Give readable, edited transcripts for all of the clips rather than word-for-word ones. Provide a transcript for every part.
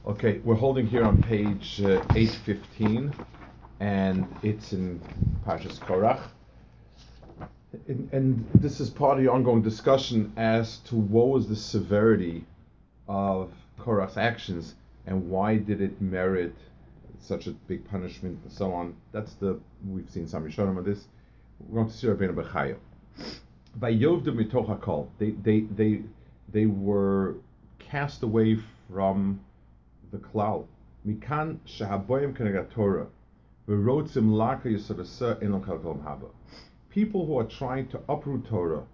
Okay, we're holding here on page 815, and it's in Parshas Korach. And this is part of the ongoing discussion as to what was the severity of Korach's actions and why did it merit such a big punishment and so on. We've seen some Rishonim on this. We're going to see Rabbeinu Bechaye. By Yovdu mitoch hakol, they were cast away from the klal. Mikan shehaboyim kenegat Torah, v'rotzim laka yisodasa enam kalkolam haba. People who are trying to uproot Torah,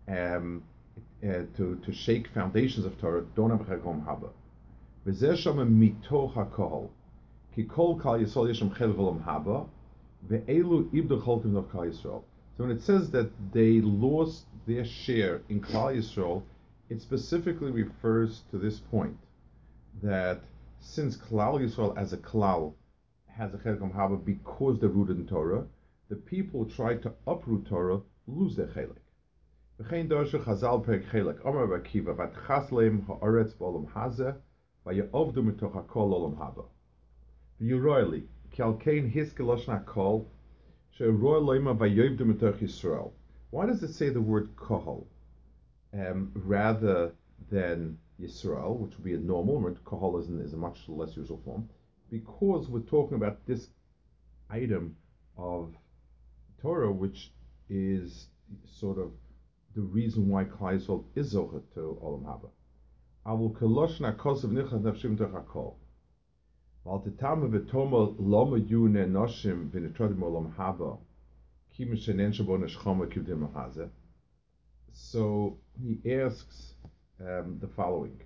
to shake foundations of Torah, don't have kalkolam haba. V'zeh shama mitoch hakol, ki kol kal yisol yeshem chel kolam haba, ve'elu ibdu cholkim of kal Yisrael. So when it says that they lost their share in Klal Yisrael, it specifically refers to this point, that since Klal Yisrael as a Klal has a Chelik Haba because they're rooted in Torah, the people who try to uproot Torah lose their Chelik. V'chein darshu Chazal perek Chelik Amar Rakiva v'tchas leim ha'aretz b'olam hazeh v'ya'ovdu mitoch hakol olam haba. V'yuroyli ki al kein hiske lashon hakol she'roy loima v'yovdu mitoch Yisrael. Why does it say the word kohol rather than Yisrael, which would be a normal word? Kohol is a much less usual form, because we're talking about this item of Torah, which is sort of the reason why Klal Yisrael is zocher to Olam Haba. Avul koloshna kosav nichad nafshim toch hakol. Val tetama v'toma loma yune noshim v'nitrodim Olam Haba ki mishenen shabo neshchama kivdim hazeh. So he asks the following.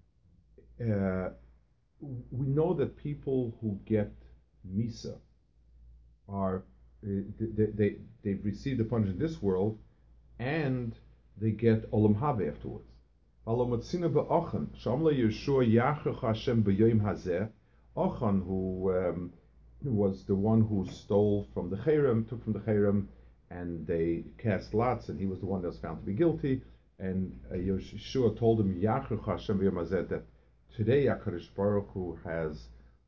We know that people who get Misa are they've received the punishment in this world, and they get Olam Haba afterwards. Achan, who was the one who stole from the Cherem, took from the Cherem, and they cast lots, and he was the one that was found to be guilty. And Yeshua told him, Yachruch Hashem b'yom hazeh, that today HaKadosh Baruch Hu has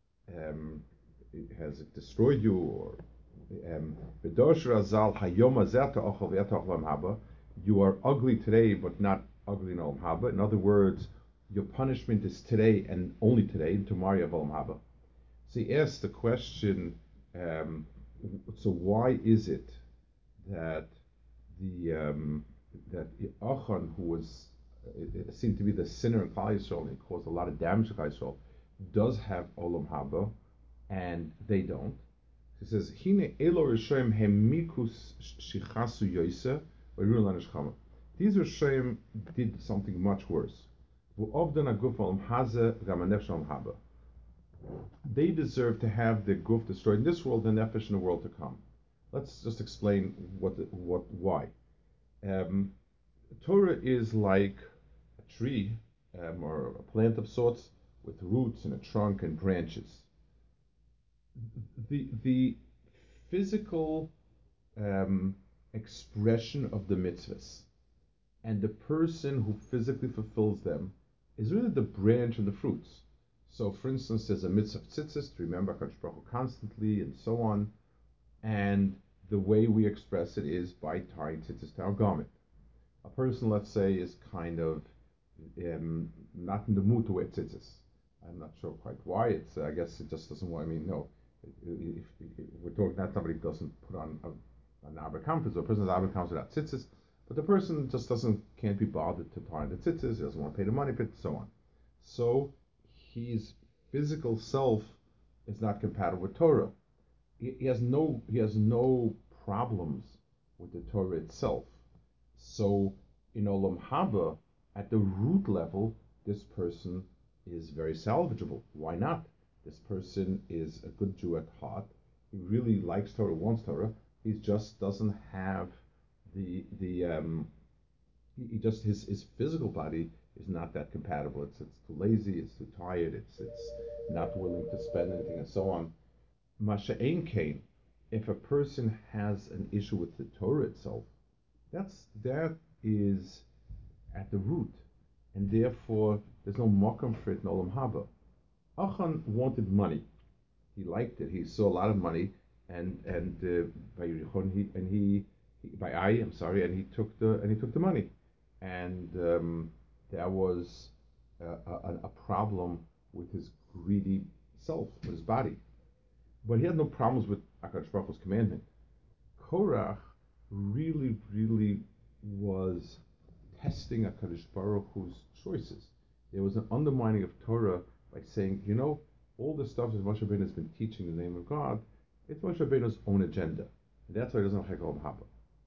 destroyed you, or you are ugly today, but not ugly in Olam Haba. In other words, your punishment is today and only today, and tomorrow you have Olam Haba. So he asked the question, so why is it that that Achan, who was seemed to be the sinner in Klal Yisrael, and it caused a lot of damage to Klal Yisrael, does have Olam Haba, and they don't? He says, "Hine elo rishoyim hemikus shichasu yoyse v'yurun lanishchama." These rishoyim did something much worse. V'ovdan aguf olam hazeh v'gam hanefesh olam haba. They deserve to have their guf destroyed in this world and nefesh in the world to come. Let's just explain why. Torah is like a tree, or a plant of sorts, with roots and a trunk and branches. The physical expression of the mitzvahs and the person who physically fulfills them is really the branch and the fruits. So, for instance, there's a mitzvah of tzitzis, to remember HaKadosh Baruch Hu constantly, and so on. And the way we express it is by tying tzitzis to our garment. A person, let's say, is kind of not in the mood to wear tzitzis. I'm not sure quite why. I guess it just doesn't want. No. If we're talking that somebody doesn't put on an Arba Kampus, or a person has Arba Kampus without tzitzis, but the person just can't be bothered to tie the tzitzis, he doesn't want to pay the money for it, so on. So his physical self is not compatible with Torah. He has no problems with the Torah itself. So in Olam Haba, at the root level, this person is very salvageable. Why not? This person is a good Jew at heart. He really likes Torah, wants Torah. He just doesn't have his physical body is not that compatible. It's too lazy. It's too tired. It's not willing to spend anything, and so on. Masha'en Kain, if a person has an issue with the Torah itself, that is at the root, and therefore there's no makom for it in Olam Haba. Achan wanted money. He liked it. He saw a lot of money, and by Yerichon, by Ai, I'm sorry, and he took the money, and that was a problem with his greedy self, with his body. But he had no problems with Akadosh Baruch Hu's commandment. Korach really was testing Akadosh Baruch Hu's choices. There was an undermining of Torah by saying, all the stuff that Moshe Rabbeinu has been teaching in the name of God, it's Moshe Rabbeinu's own agenda. And that's why he doesn't have Chekel Haba.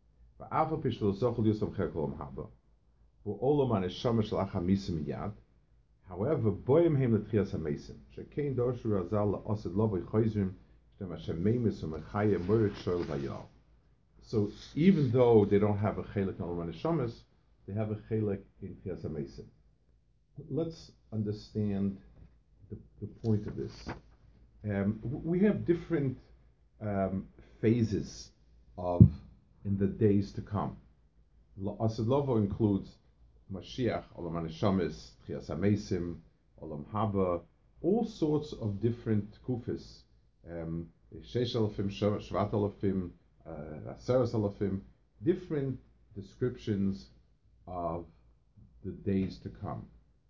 However, boyim heim l'tchias hamesim, shekein dorshu razal la'osid lo v'choizrim, shtem Hashem meimis u'mechaya morit shoel vayal. So even though they don't have a chelik in Olam Neshamas, they have a chelik in Tchias HaMesim. Let's understand the point of this. We have different phases in the days to come. Asid Lovo includes Mashiach, Olam Neshamas, Tchias HaMesim, Olam Haba, all sorts of different kufis. Sheish Alafim, Shvat Alafim, Aseres Alafim, different descriptions of the days to come.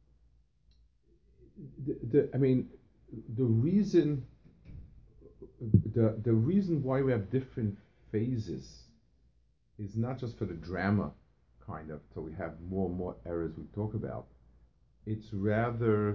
The reason why we have different phases is not just for the drama, kind of, so we have more and more errors we talk about. It's rather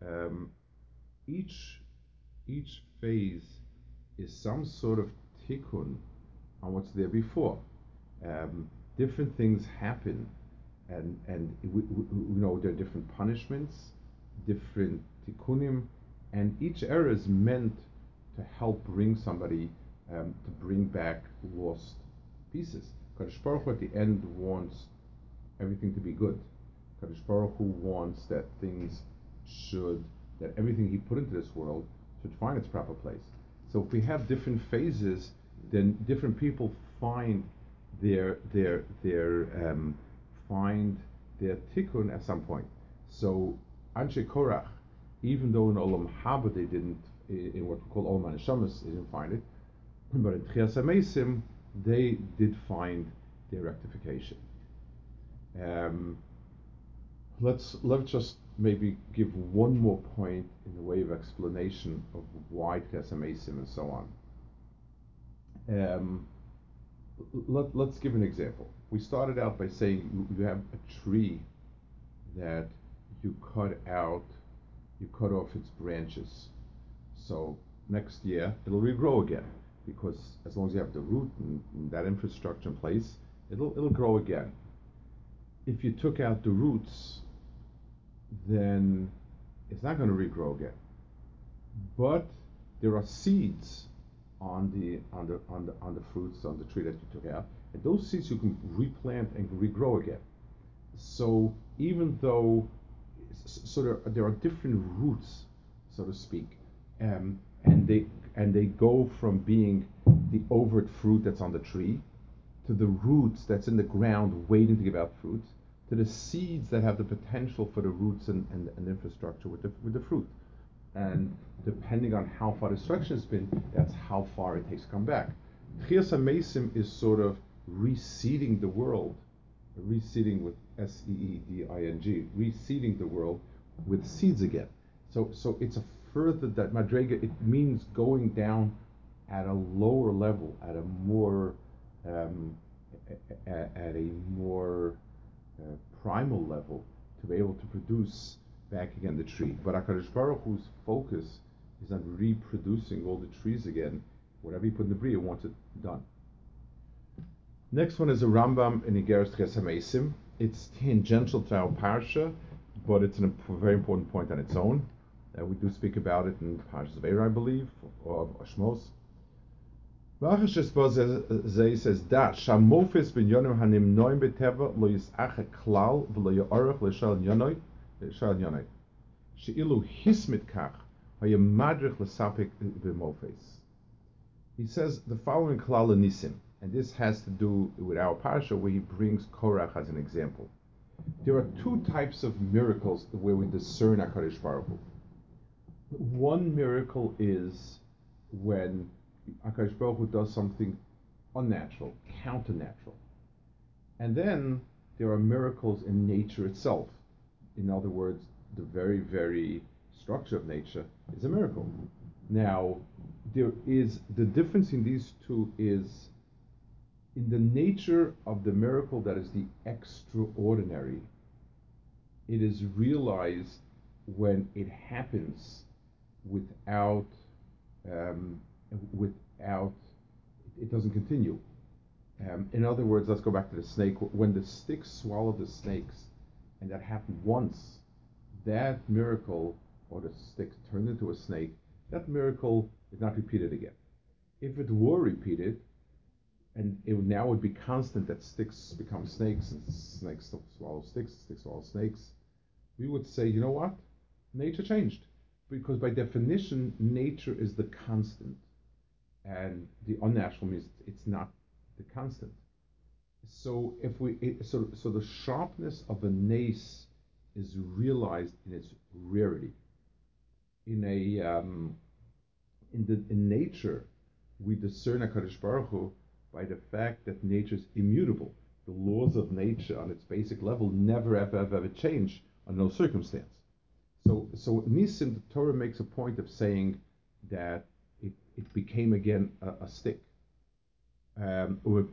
each phase is some sort of tikkun on what's there before. Different things happen, and there are different punishments, different tikkunim, and each era is meant to help bring somebody to bring back lost pieces. Kadosh Baruch Hu at the end wants everything to be good. Kadosh Baruch Hu wants that everything He put into this world should find its proper place. So if we have different phases, then different people find their tikkun at some point. So Anshe Korach, even though in Olam Haba they didn't, in what we call Olam Neshamas, they didn't find it, but in Tchias HaMesim they did find their rectification. Let's just maybe give one more point in the way of explanation of why Tchias HaMesim and so on. Let's give an example. We started out by saying you have a tree that you cut off its branches. So next year it'll regrow again, because as long as you have the root and that infrastructure in place, it'll grow again. If you took out the roots, then it's not going to regrow again. But there are seeds on the fruits on the tree that you took out, and those seeds you can replant and regrow again. So even though there are different roots, so to speak, and they go from being the overt fruit that's on the tree to the roots that's in the ground waiting to give out fruit, to the seeds that have the potential for the roots and infrastructure with the fruit. And depending on how far the destruction has been, that's how far it takes to come back. Tchias HaMesim is sort of reseeding the world, reseeding with SEEDING, reseeding the world with seeds again. So it's a further that Madrega, it means going down at a lower level, at a more primal level, to be able to produce back again the tree. But HaKadosh Baruch Hu's focus is on reproducing all the trees again. Whatever you put in the Bria, wants it done. Next one is a Rambam in Igeres Tchias HaMesim. It's tangential to our parsha, but it's a very important point on its own. We do speak about it in Parshas Ve'era, I believe, or Shmos. Says that Shamofis bin Yonim Hanim Noim Beteva Lo Yisache Klal V'Lo Yorach L'Shal Yonoi She'ilu Hismit Kach Hayem Madrich L'Sapik B'Mofis. He says the following Klal Nisim, and this has to do with our parsha where he brings Korach as an example. There are two types of miracles where we discern HaKadosh Baruch Hu. One miracle is when Akash Baruch Hu does something unnatural, counternatural. And then there are miracles in nature itself. In other words, the very, very structure of nature is a miracle. Now, there is the difference in these two is in the nature of the miracle that is the extraordinary. It is realized when it happens without without it doesn't continue. In other words, let's go back to the snake. When the sticks swallowed the snakes, and that happened once, that miracle, or the stick turned into a snake, that miracle is not repeated again. If it were repeated, and it now would be constant that sticks become snakes and snakes swallow sticks, sticks swallow snakes, we would say, you know what? Nature changed. Because by definition, nature is the constant. And the unnatural means it's not the constant. So if so the sharpness of a nace is realized in its rarity. In a in nature, we discern Hakadosh Baruch Hu by the fact that nature is immutable. The laws of nature, on its basic level, never ever change under no circumstance. So Nisim, the Torah makes a point of saying that it became again a stick. When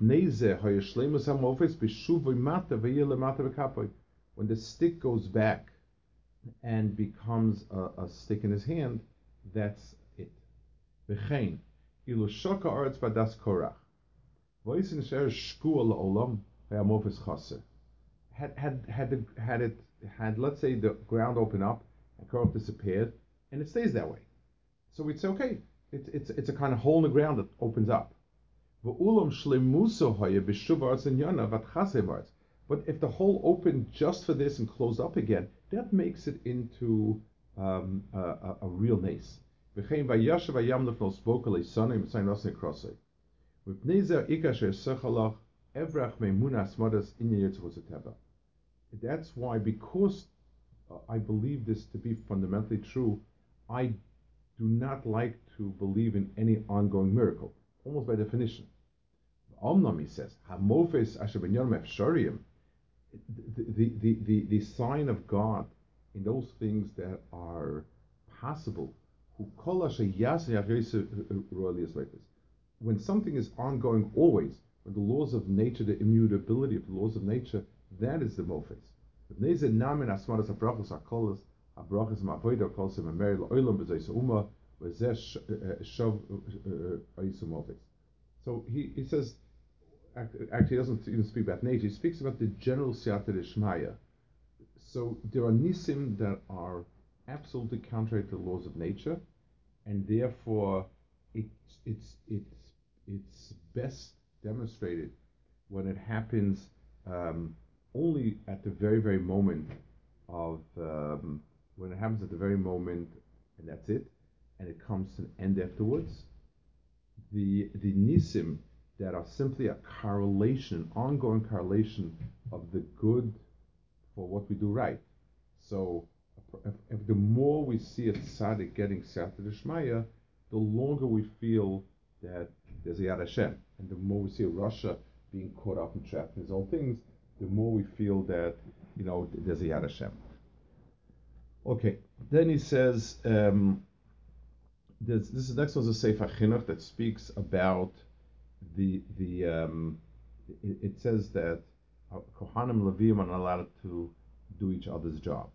the stick goes back and becomes a stick in his hand, that's it. V'chein, ilu shoka aretz badas korach, v'oisin sher shkua la'olam, v'amofis chaser. Had let's say the ground opened up and Korach disappeared, and it stays that way. So we'd say, okay, it's a kind of hole in the ground that opens up. But if the hole opened just for this and closed up again, that makes it into a real nace. That's why, because I believe this to be fundamentally true, I do not like to believe in any ongoing miracle, almost by definition. Omnam, he says, Hamofes asher b'nyarim efshariyim, the sign of God in those things that are possible. When something is ongoing always, when the laws of nature, the immutability of the laws of nature, that is the mofes. So he says, actually he doesn't even speak about nature, he speaks about the general siyata d'shmaya. So there are nisim that are absolutely contrary to the laws of nature, and therefore it's best demonstrated when it happens only at the very very moment of when it happens at the very moment, and that's it, and it comes to an end afterwards. The nisim that are simply a correlation, ongoing correlation of the good for what we do right. So if the more we see a tzaddik getting siyata d'shmaya, the longer we feel that there's a Yad Hashem. And the more we see Russia being caught up and trapped in his own things, the more we feel that, there's a Yad Hashem. Okay, then he says, this next one's a Sefer Chinuch that speaks about it says that Kohanim Levim are not allowed to do each other's job.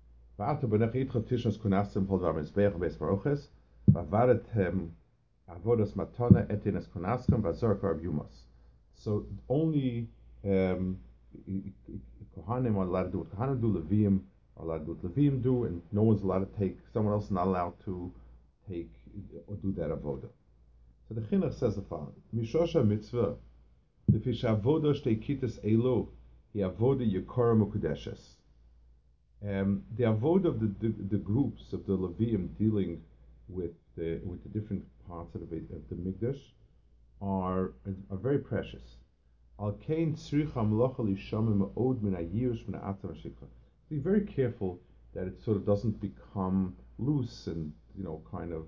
So only Kohanim are allowed to do what Kohanim do, Levim are allowed to do what Levim do, and no one's allowed to take, someone else is not allowed to take or do that avodah. So the Chinuch says the following: Mishosha mitzvah, lefisha avodah shtei kitas elo, he avodah yekora mukudeshes. The avodah of the groups of the Levim dealing with the different parts of the Mikdash are very precious. Al kain tzricha mlocha lishamim ma'od min hayirush min ha'atzam ha'shikha. Be very careful that it sort of doesn't become loose and kind of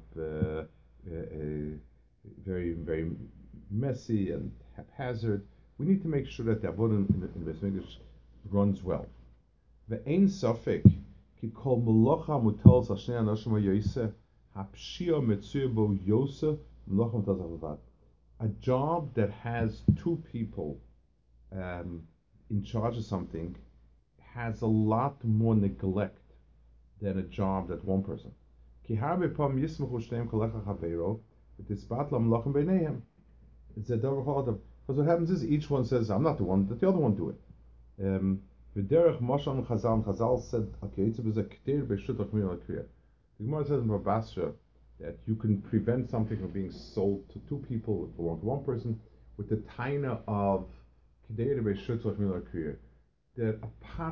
very, very messy and haphazard. We need to make sure that the avodah in Beis Mikdash runs well. Ve'ein safek ki kol melacha mutalas al shnei anashim ha'yoyse hapshia metzuya bo yose melacha mutalas al levad. A job that has two people in charge of something has a lot more neglect than a job that one person. Ki harbe pam yismachu shneim kolecha chaveiro v'tisbat lamlachim beineihem. Because what happens is each one says, I'm not the one, let the other one do it. V'derech Moshe Chazal said, okay, it's a k'ter b'shutach min al-kriya. The Gemara says in Babasra that you can prevent something from being sold to two people that belong to one person with the taina of k'ter b'shutach min al-kriya. That a pot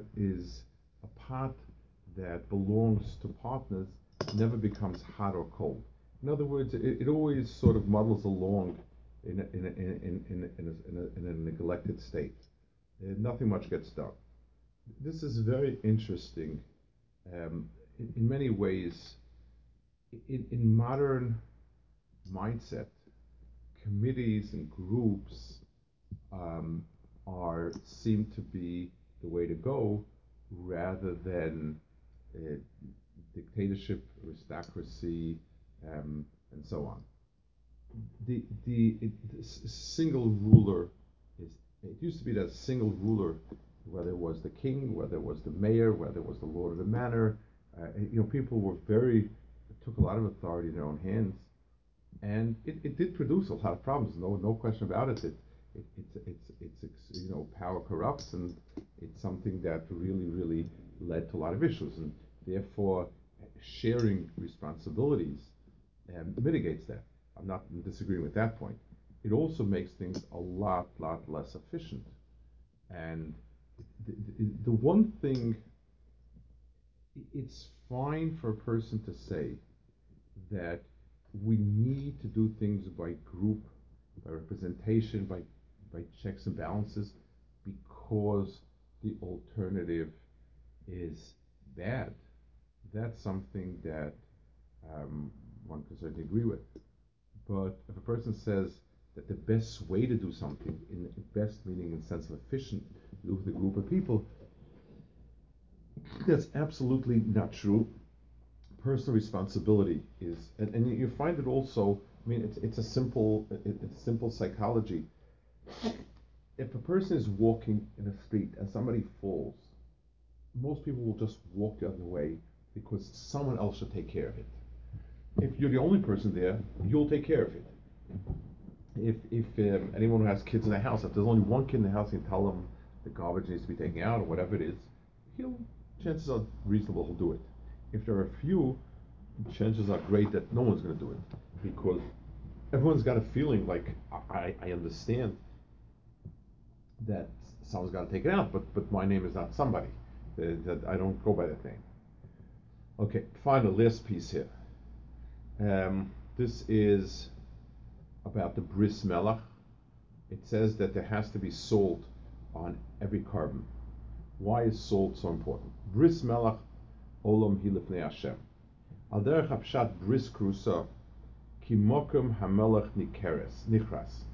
that belongs to partners never becomes hot or cold. In other words, it always sort of muddles along in a neglected state. Nothing much gets done. This is very interesting. In many ways, in modern mindset, committees and groups seem to be the way to go, rather than dictatorship, aristocracy, and so on. The single ruler it used to be that single ruler, whether it was the king, whether it was the mayor, whether it was the lord of the manor, people took a lot of authority in their own hands, and it did produce a lot of problems. No question about it. Power corrupts, and it's something that really led to a lot of issues, and therefore sharing responsibilities mitigates that. I'm not disagreeing with that point. It also makes things a lot less efficient. And the one thing, it's fine for a person to say that we need to do things by group, by representation, by checks and balances, because the alternative is bad. That's something that one can certainly agree with. But if a person says that the best way to do something, in the best meaning in the sense of efficient, with a group of people, that's absolutely not true. Personal responsibility is, and you find it also. I mean, it's simple psychology. If a person is walking in a street and somebody falls, most people will just walk the other way because someone else should take care of it. If you're the only person there, you'll take care of it. If anyone who has kids in the house, if there's only one kid in the house, you tell them the garbage needs to be taken out or whatever it is, chances are reasonable he'll do it. If there are a few, chances are great that no one's going to do it, because everyone's got a feeling like, I understand that someone's got to take it out, but my name is not somebody. That I don't go by that name. Okay, final last piece here. This is about the bris melach. It says that there has to be salt on every carbon. Why is salt so important? Bris melach olam hi lifnei Hashem. Al derech hapshat bris krusa ki mokum hamelach nichras.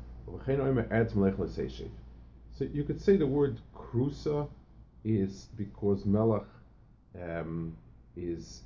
So you could say the word krusa is because melach is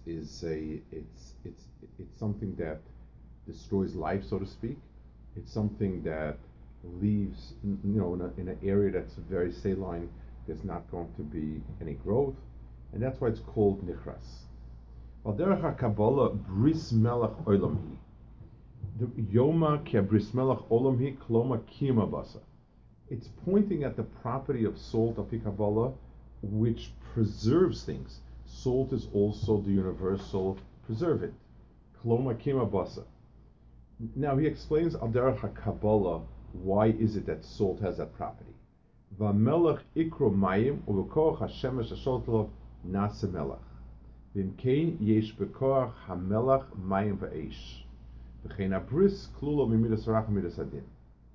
something that destroys life, so to speak. It's something that leaves, in an area that's very saline, there's not going to be any growth, and that's why it's called nichras. Al derech HaKabbalah bris melach olam hi. The Yoma ki bris melach olam hi kloma kima basa. It's pointing at the property of salt of Kabbalah, which preserves things. Salt is also the universal preservant. Kloma kima basa. Now he explains al derech HaKabbalah, why is it that salt has that property. V'melech ikro mayim u'v'koach hashemesh hashotolov nasa melech. V'imkein yesh b'koach hamelech mayim v'eish. V'chein abris klulo mimidas rach midas adin.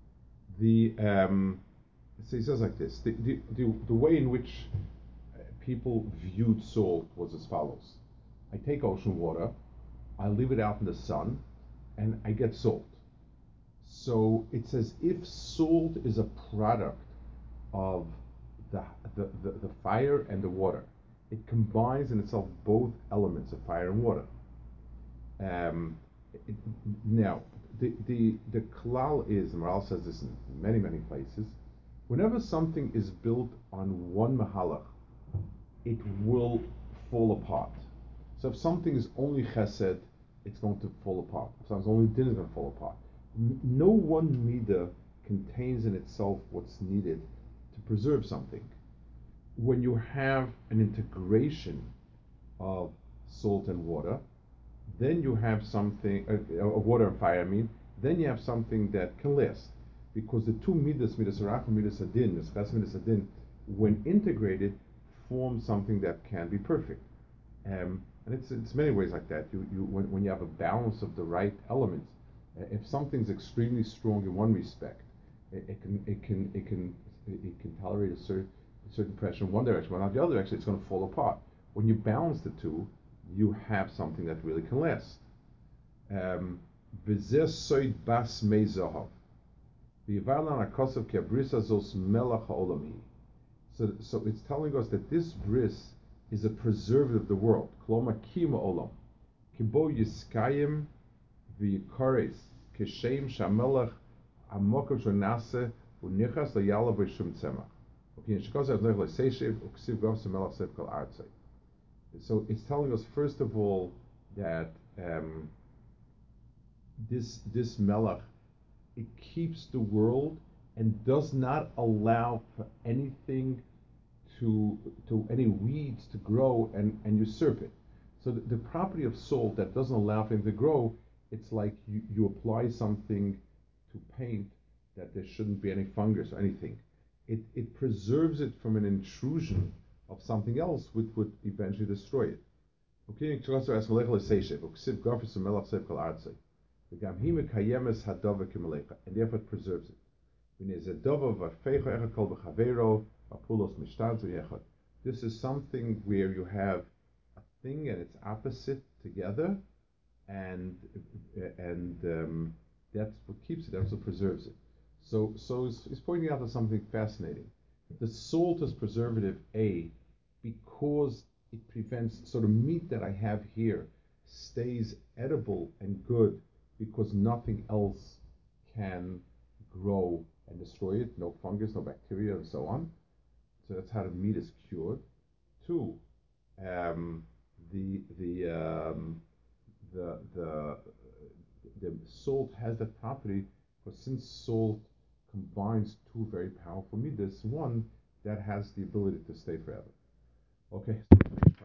So he says like this: the way in which people viewed salt was as follows. I take ocean water, I leave it out in the sun, and I get salt. So it's as if salt is a product of the, the fire and the water. It combines in itself both elements of fire and water. Um, it, now, the klal is, and Maral says this in many, many places, whenever something is built on one mahalach, it will fall apart. So if something is only chesed, it's going to fall apart. If something's only din, it's going to fall apart. No one midah contains in itself what's needed to preserve something. When you have an integration of salt and water, then you have something, water and fire, I mean, then you have something that can last. Because the two midas rachum, midas adin, midas adin, when integrated, form something that can be perfect. And it's many ways like that. When you have a balance of the right elements, if something's extremely strong in one respect, it can tolerate a certain pressure in one direction, but not the other direction, it's going to fall apart. When you balance the two, you have something that really can last. V'zeh soid bas mei zahav. V'yivarlan hakosav ki abrisa zos melach ha'olami. So it's telling us that this bris is a preservative of the world. Kloma kima olam. Kibo yiskayim v'yikares kishem shamelach amokav shonase unichas layala v'shum tzemach. So it's telling us first of all that this melech, it keeps the world and does not allow for anything to any weeds to grow and usurp it. So the property of salt that doesn't allow for anything to grow, it's like you apply something to paint that there shouldn't be any fungus or anything. It preserves it from an intrusion of something else which would eventually destroy it. Okay, and therefore it preserves it. This is something where you have a thing and its opposite together, and that's what keeps it. That's what preserves it. So he's pointing out to something fascinating. The salt is preservative A because it prevents, so the meat that I have here stays edible and good because nothing else can grow and destroy it. No fungus, no bacteria, and so on. So that's how the meat is cured. Two, um, the the um, the salt has that property, because since salt combines two very powerful midas, one that has the ability to stay forever. Okay.